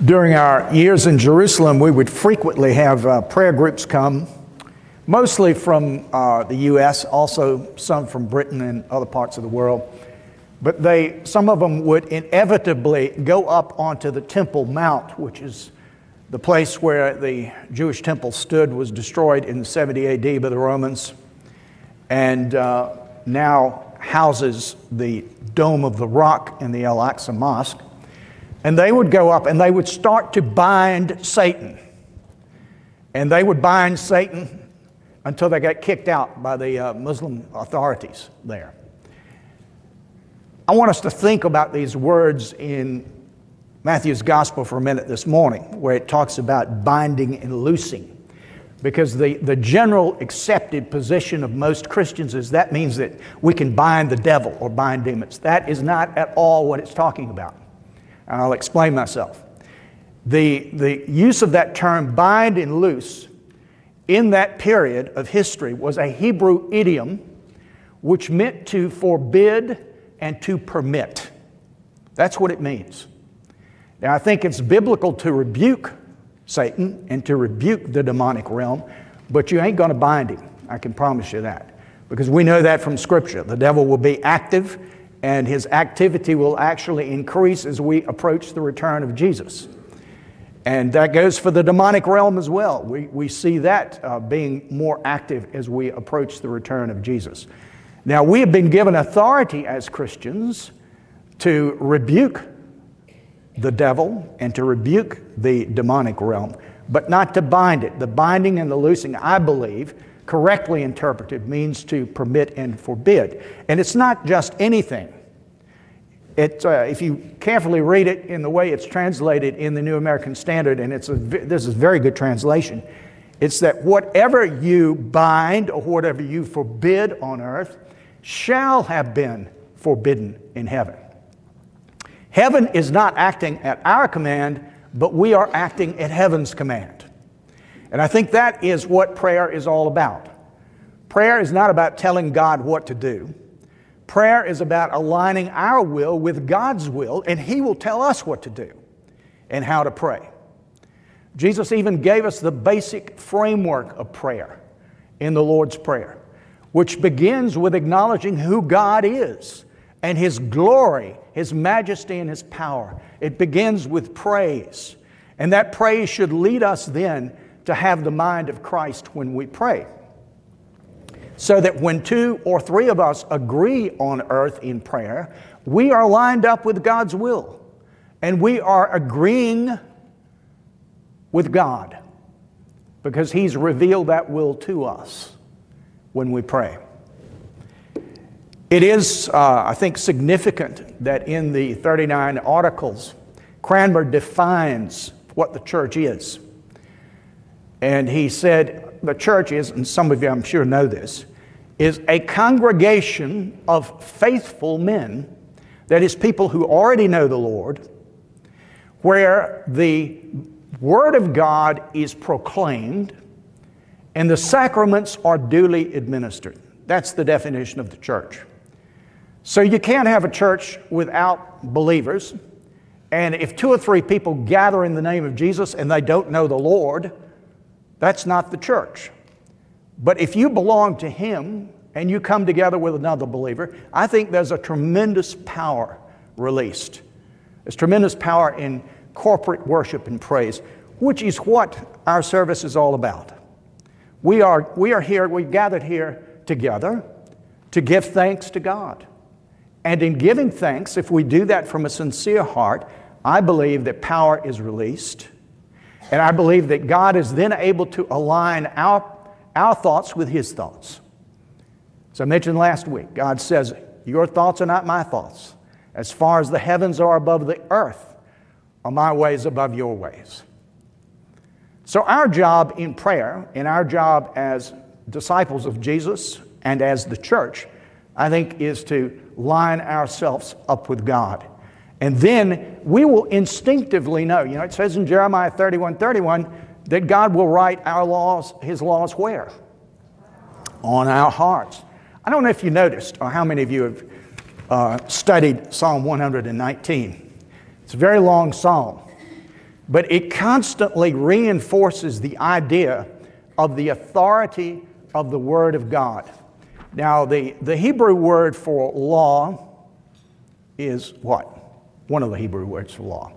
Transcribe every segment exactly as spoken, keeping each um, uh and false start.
During our years in Jerusalem, we would frequently have uh, prayer groups come, mostly from uh, the U S, also some from Britain and other parts of the world. But they, some of them would inevitably go up onto the Temple Mount, which is the place where the Jewish temple stood, was destroyed in seventy A D by the Romans, and uh, now houses the Dome of the Rock in the Al-Aqsa Mosque. And they would go up and they would start to bind Satan. And they would bind Satan until they got kicked out by the uh, Muslim authorities there. I want us to think about these words in Matthew's Gospel for a minute this morning, where it talks about binding and loosing. Because the, the general accepted position of most Christians is that means that we can bind the devil or bind demons. That is not at all what it's talking about. And I'll explain myself. The, the use of that term bind and loose in that period of history was a Hebrew idiom which meant to forbid and to permit. That's what it means. Now, I think it's biblical to rebuke Satan and to rebuke the demonic realm, but you ain't going to bind him. I can promise you that. Because we know that from Scripture. The devil will be active, and his activity will actually increase as we approach the return of Jesus. And that goes for the demonic realm as well. We, we see that uh, being more active as we approach the return of Jesus. Now, we have been given authority as Christians to rebuke the devil and to rebuke the demonic realm, but not to bind it. The binding and the loosing, I believe, correctly interpreted, means to permit and forbid. And it's not just anything. It, uh, if you carefully read it in the way it's translated in the New American Standard, and it's a, this is a very good translation, it's that whatever you bind or whatever you forbid on earth shall have been forbidden in heaven. Heaven is not acting at our command, but we are acting at heaven's command. And I think that is what prayer is all about. Prayer is not about telling God what to do. Prayer is about aligning our will with God's will, and He will tell us what to do and how to pray. Jesus even gave us the basic framework of prayer in the Lord's Prayer, which begins with acknowledging who God is and His glory, His majesty, and His power. It begins with praise. And that praise should lead us then to have the mind of Christ when we pray. So that when two or three of us agree on earth in prayer, we are lined up with God's will. And we are agreeing with God because He's revealed that will to us when we pray. It is, uh, I think, significant that in the thirty-nine Articles, Cranmer defines what the church is. And he said the church is, and some of you I'm sure know this, is a congregation of faithful men, that is, people who already know the Lord, where the Word of God is proclaimed and the sacraments are duly administered. That's the definition of the church. So you can't have a church without believers, and if two or three people gather in the name of Jesus and they don't know the Lord, that's not the church. But if you belong to Him and you come together with another believer, I think there's a tremendous power released. There's tremendous power in corporate worship and praise, which is what our service is all about. We are, we are here, we gathered here together to give thanks to God. And in giving thanks, if we do that from a sincere heart, I believe that power is released. And I believe that God is then able to align our, our thoughts with His thoughts. As I mentioned last week, God says, your thoughts are not my thoughts. As far as the heavens are above the earth, are my ways above your ways. So our job in prayer, and our job as disciples of Jesus and as the church, I think, is to line ourselves up with God. And then we will instinctively know. You know, it says in Jeremiah thirty-one thirty-one that God will write our laws, His laws where? On our hearts. I don't know if you noticed, or how many of you have uh, studied Psalm one hundred nineteen. It's a very long psalm. but it constantly reinforces the idea of the authority of the Word of God. Now, the, the Hebrew word for law is what? One of the Hebrew words for law.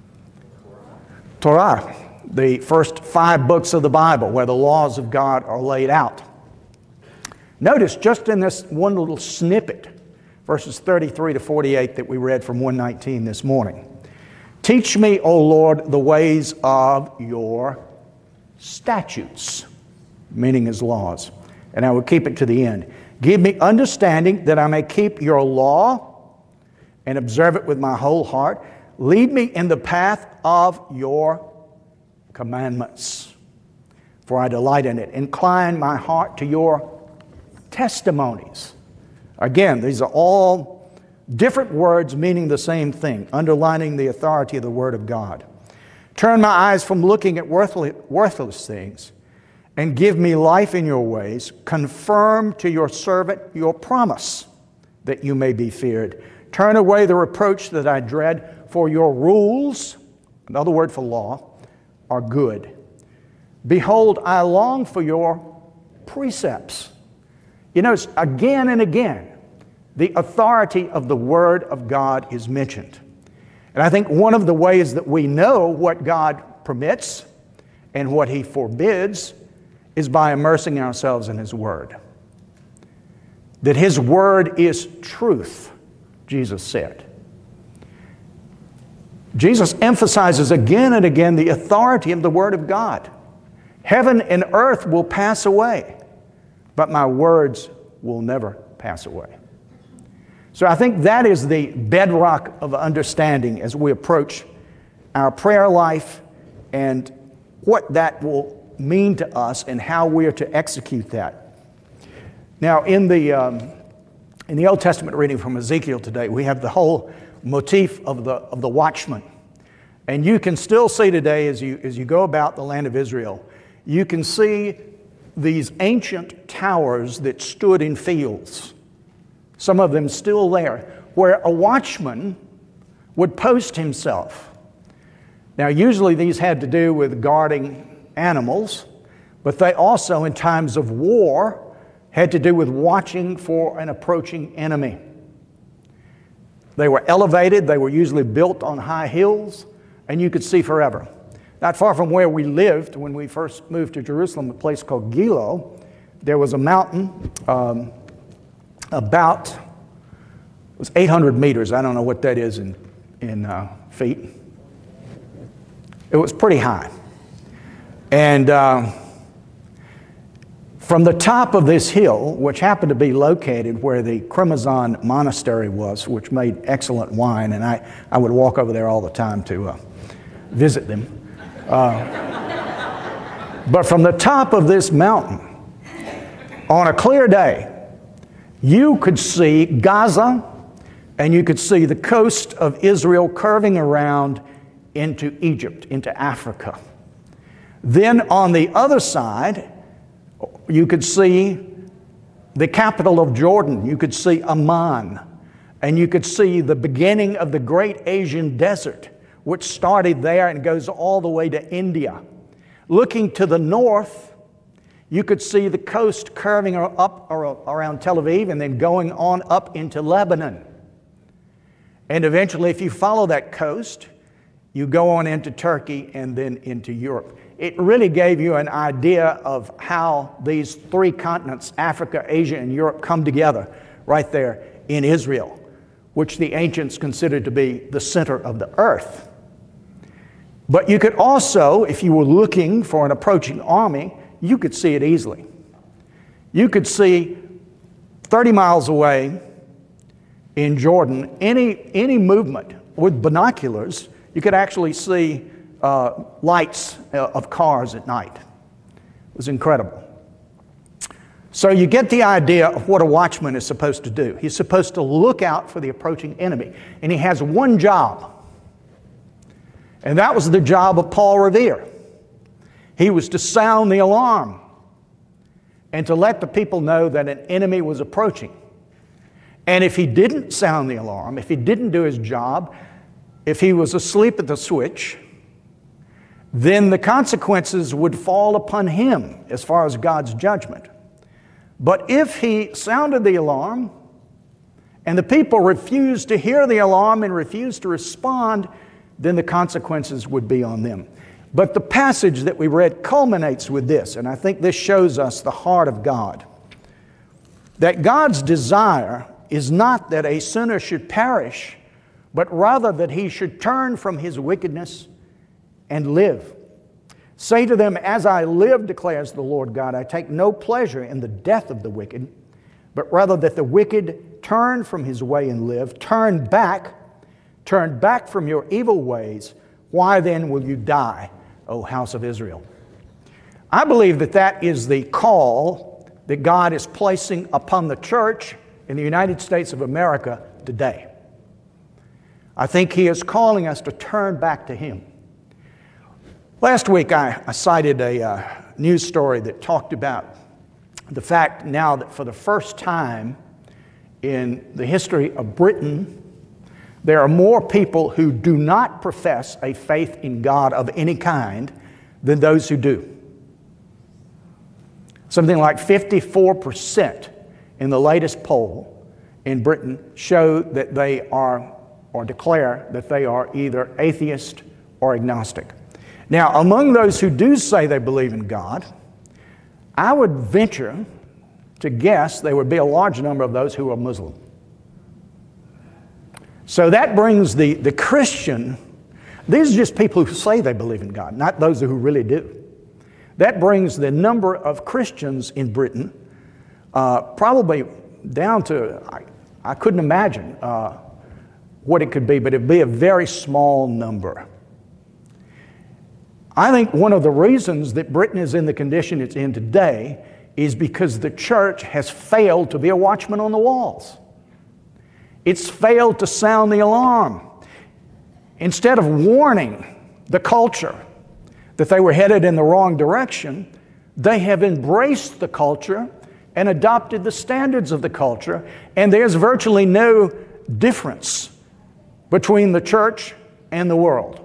Torah, the first five books of the Bible where the laws of God are laid out. Notice just in this one little snippet, verses thirty-three to forty-eight that we read from one nineteen this morning. Teach me, O Lord, the ways of your statutes, meaning his laws, and I will keep it to the end. Give me understanding that I may keep your law and observe it with my whole heart. Lead me in the path of your commandments, for I delight in it. Incline my heart to your testimonies. Again, these are all different words meaning the same thing, underlining the authority of the Word of God. Turn my eyes from looking at worthless, worthless things and give me life in your ways. Confirm to your servant your promise that you may be feared. Turn away the reproach that I dread, for your rules, another word for law, are good. Behold, I long for your precepts. You notice again and again, the authority of the Word of God is mentioned. And I think one of the ways that we know what God permits and what He forbids is by immersing ourselves in His Word. That His Word is truth, Jesus said. Jesus emphasizes again and again the authority of the Word of God. Heaven and earth will pass away, but my words will never pass away. So I think that is the bedrock of understanding as we approach our prayer life and what that will mean to us and how we are to execute that. Now, in the, um, in the Old Testament reading from Ezekiel today, we have the whole motif of the, of the watchman. And you can still see today as you, as you go about the land of Israel, you can see these ancient towers that stood in fields, some of them still there, where a watchman would post himself. Now, usually these had to do with guarding animals, but they also, in times of war, had to do with watching for an approaching enemy. They were elevated, they were usually built on high hills, and you could see forever. Not far from where we lived when we first moved to Jerusalem, a place called Gilo, there was a mountain um, about, it was eight hundred meters. I don't know what that is in, in uh, feet. It was pretty high. And uh, from the top of this hill, which happened to be located where the Kremazon Monastery was, which made excellent wine, and I, I would walk over there all the time to uh, visit them. Uh, but from the top of this mountain, on a clear day, you could see Gaza and you could see the coast of Israel curving around into Egypt, into Africa. Then on the other side, you could see the capital of Jordan. You could see Amman. And you could see the beginning of the great Asian desert, which started there and goes all the way to India. Looking to the north, you could see the coast curving up around Tel Aviv and then going on up into Lebanon. And eventually, if you follow that coast, you go on into Turkey and then into Europe. It really gave you an idea of how these three continents, Africa, Asia, and Europe, come together right there in Israel, which the ancients considered to be the center of the earth. But you could also, if you were looking for an approaching army, you could see it easily. You could see thirty miles away in Jordan, any, any movement with binoculars, you could actually see uh, lights of cars at night. It was incredible. So you get the idea of what a watchman is supposed to do. He's supposed to look out for the approaching enemy. And he has one job. And that was the job of Paul Revere. He was to sound the alarm and to let the people know that an enemy was approaching. And if he didn't sound the alarm, if he didn't do his job, if he was asleep at the switch, then the consequences would fall upon him as far as God's judgment. But if he sounded the alarm and the people refused to hear the alarm and refused to respond, then the consequences would be on them. But the passage that we read culminates with this, and I think this shows us the heart of God. That God's desire is not that a sinner should perish, but rather that he should turn from his wickedness and live. Say to them, as I live, declares the Lord God, I take no pleasure in the death of the wicked, but rather that the wicked turn from his way and live. Turn back, turn back from your evil ways. Why then will you die, O house of Israel? I believe that that is the call that God is placing upon the church in the United States of America today. I think He is calling us to turn back to Him. Last week I, I cited a uh, news story that talked about the fact now that for the first time in the history of Britain, there are more people who do not profess a faith in God of any kind than those who do. Something like fifty-four percent in the latest poll in Britain show that they are, or declare that they are either atheist or agnostic. Now, among those who do say they believe in God, I would venture to guess there would be a large number of those who are Muslim. So that brings the, the Christian, these are just people who say they believe in God, not those who really do. That brings the number of Christians in Britain uh, probably down to, I, I couldn't imagine uh, what it could be, but it'd be a very small number. I think one of the reasons that Britain is in the condition it's in today is because the church has failed to be a watchman on the walls. It's failed to sound the alarm. Instead of warning the culture that they were headed in the wrong direction, they have embraced the culture and adopted the standards of the culture, and there's virtually no difference between the church and the world.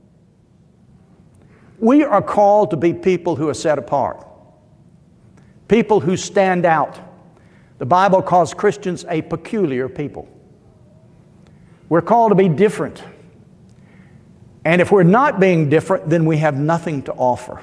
We are called to be people who are set apart, people who stand out. The Bible calls Christians a peculiar people. We're called to be different. And if we're not being different, then we have nothing to offer.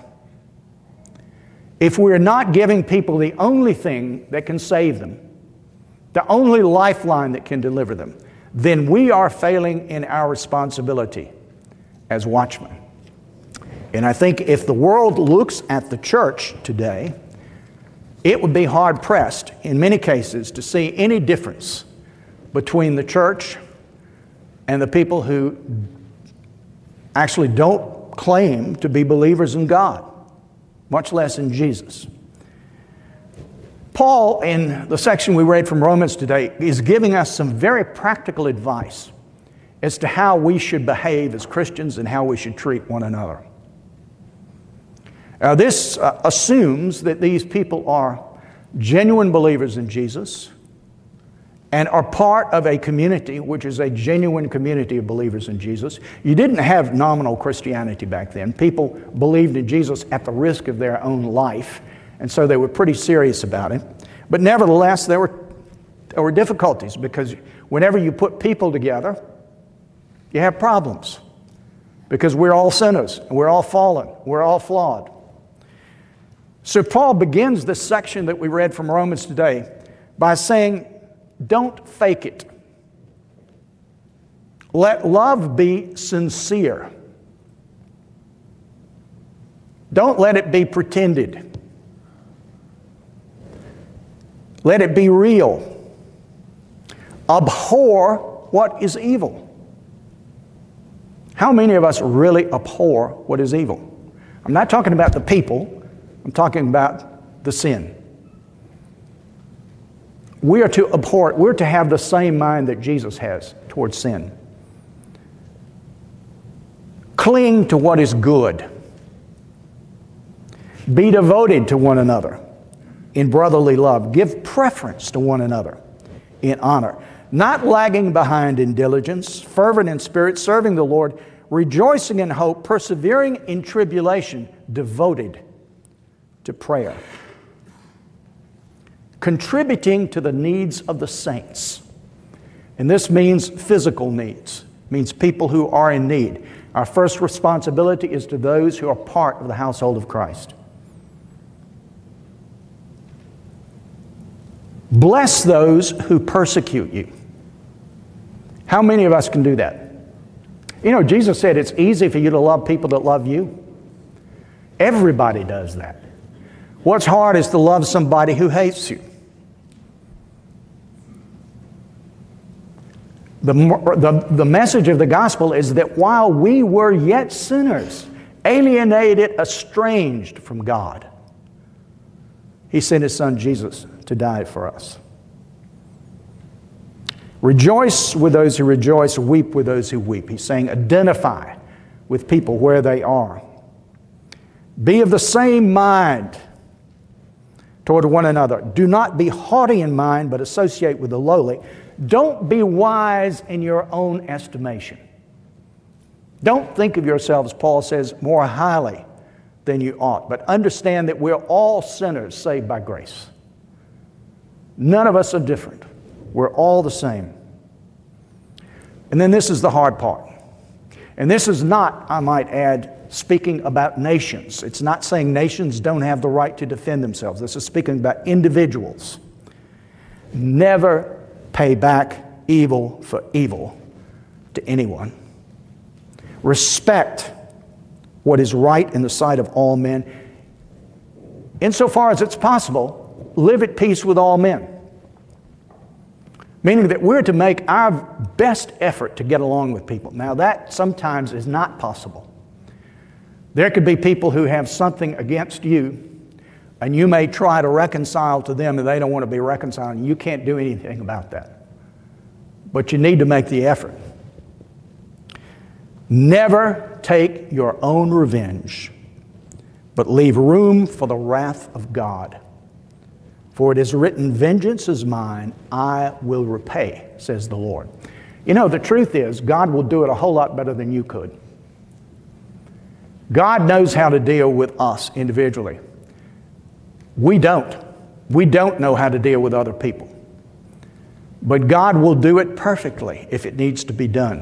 If we're not giving people the only thing that can save them, the only lifeline that can deliver them, then we are failing in our responsibility as watchmen. And I think if the world looks at the church today, it would be hard-pressed in many cases to see any difference between the church and the people who actually don't claim to be believers in God, much less in Jesus. Paul, in the section we read from Romans today, is giving us some very practical advice as to how we should behave as Christians and how we should treat one another. Now, this uh, assumes that these people are genuine believers in Jesus and are part of a community which is a genuine community of believers in Jesus. You didn't have nominal Christianity back then. People believed in Jesus at the risk of their own life, and so they were pretty serious about it. But nevertheless, there were, there were difficulties, because whenever you put people together, you have problems, because we're all sinners, and we're all fallen, we're all flawed. So Paul begins this section that we read from Romans today by saying, don't fake it. Let love be sincere. Don't let it be pretended. Let it be real. Abhor what is evil. How many of us really abhor what is evil? I'm not talking about the people. I'm talking about the sin. We are to abhor it. We're to have the same mind that Jesus has towards sin. Cling to what is good. Be devoted to one another in brotherly love. Give preference to one another in honor. Not lagging behind in diligence, fervent in spirit, serving the Lord rejoicing in hope, persevering in tribulation, devoted to prayer, contributing to the needs of the saints. And this means physical needs, means people who are in need. Our first responsibility is to those who are part of the household of Christ. Bless those who persecute you. How many of us can do that? You know, Jesus said it's easy for you to love people that love you. Everybody does that. What's hard is to love somebody who hates you. The, the, the message of the gospel is that while we were yet sinners, alienated, estranged from God, He sent His Son Jesus to die for us. Rejoice with those who rejoice, weep with those who weep. He's saying identify with people where they are. Be of the same mind toward one another. Do not be haughty in mind, but associate with the lowly. Don't be wise in your own estimation. Don't think of yourselves, Paul says, more highly than you ought, but understand that we're all sinners saved by grace. None of us are different. We're all the same. And then this is the hard part. And this is not, I might add, speaking about nations. It's not saying nations don't have the right to defend themselves. This is speaking about individuals. Never pay back evil for evil to anyone. Respect what is right in the sight of all men. Insofar as it's possible, live at peace with all men. Meaning that we're to make our best effort to get along with people. Now that sometimes is not possible. There could be people who have something against you, and you may try to reconcile to them and they don't want to be reconciled, and you can't do anything about that. But you need to make the effort. Never take your own revenge, but leave room for the wrath of God. For it is written, vengeance is mine, I will repay, says the Lord. You know, the truth is, God will do it a whole lot better than you could. God knows how to deal with us individually. We don't. We don't know how to deal with other people. But God will do it perfectly if it needs to be done.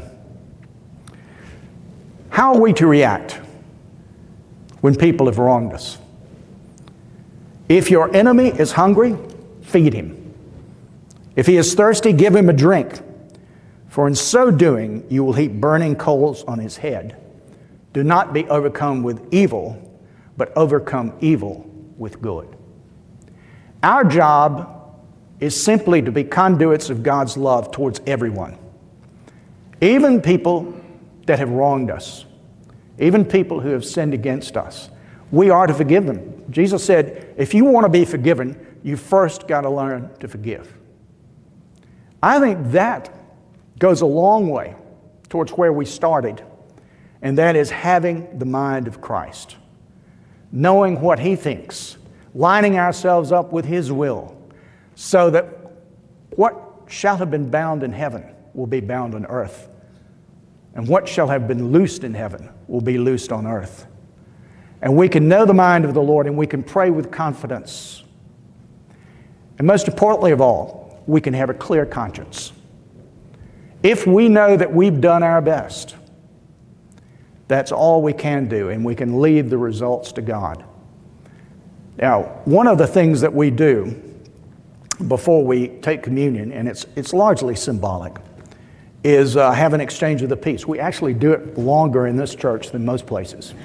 How are we to react when people have wronged us? If your enemy is hungry, feed him. If he is thirsty, give him a drink. For in so doing, you will heap burning coals on his head. Do not be overcome with evil, but overcome evil with good. Our job is simply to be conduits of God's love towards everyone. Even people that have wronged us. Even people who have sinned against us. We are to forgive them. Jesus said, if you want to be forgiven, you first got to learn to forgive. I think that goes a long way towards where we started, and that is having the mind of Christ. Knowing what He thinks, lining ourselves up with His will, so that what shall have been bound in heaven will be bound on earth, and what shall have been loosed in heaven will be loosed on earth. And we can know the mind of the Lord, and we can pray with confidence. And most importantly of all, we can have a clear conscience. If we know that we've done our best, that's all we can do, and we can leave the results to God. Now, one of the things that we do before we take communion, and it's, it's largely symbolic, is uh, have an exchange of the peace. We actually do it longer in this church than most places.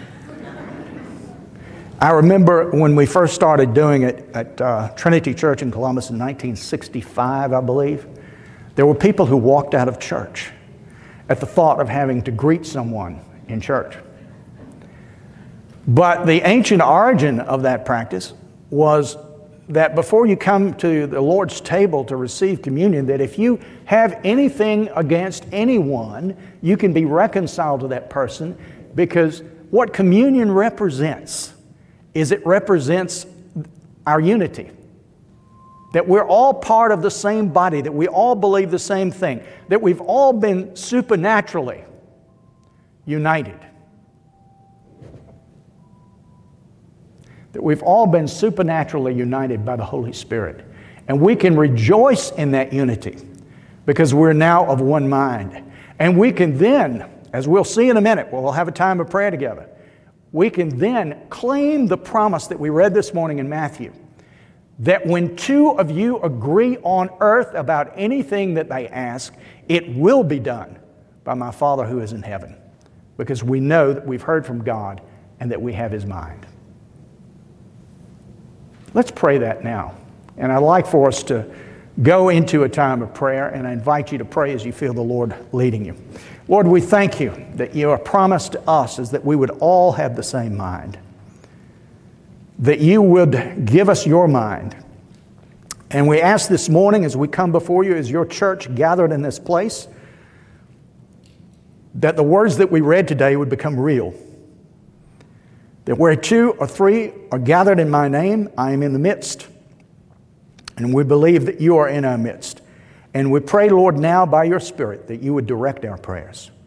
I remember when we first started doing it at uh, Trinity Church in Columbus in nineteen sixty-five, I believe, there were people who walked out of church at the thought of having to greet someone in church. But the ancient origin of that practice was that before you come to the Lord's table to receive communion, that if you have anything against anyone, you can be reconciled to that person, because what communion represents is it represents our unity. That we're all part of the same body, that we all believe the same thing, that we've all been supernaturally united. That we've all been supernaturally united by the Holy Spirit. And we can rejoice in that unity because we're now of one mind. And we can then, as we'll see in a minute, we'll have a time of prayer together, we can then claim the promise that we read this morning in Matthew, that when two of you agree on earth about anything that they ask, it will be done by my Father who is in heaven, because we know that we've heard from God and that we have His mind. Let's pray that now. And I'd like for us to go into a time of prayer, and I invite you to pray as you feel the Lord leading you. Lord, we thank you that your promise to us is that we would all have the same mind, that you would give us your mind. And we ask this morning as we come before you as your church gathered in this place, that the words that we read today would become real. That where two or three are gathered in my name, I am in the midst. And we believe that you are in our midst. And we pray, Lord, now by your Spirit that you would direct our prayers.